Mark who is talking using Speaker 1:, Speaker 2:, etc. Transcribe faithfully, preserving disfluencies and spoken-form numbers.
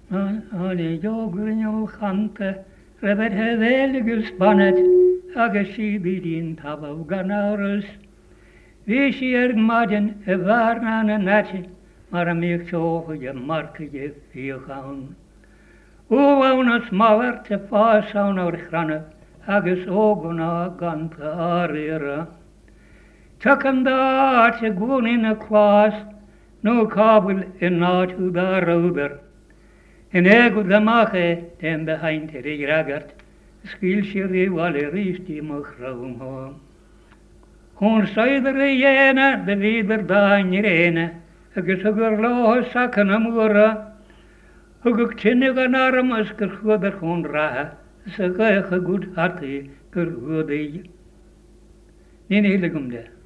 Speaker 1: Alle jogrin chante, rebet hevelgus banet, agus si bidin tabav ganarus. Wie si er gmadin e varna na nati, mar a mich choge je marke je viergaan. O waunas mawar te faasaun o'r chranne, agus ogona gante arera. Chakam da te gwn in a kwas, no kabel in natu da roder. In ego da mache, den behind the ragart, skil shiri wale risti machraum ho. Hon saider jena, de wieder da in rene, agus agur loho sakana mura. Huguk chinniga naram as kerhuder hon raha, sa gaya good hati kerhudei. Nini hiligum de.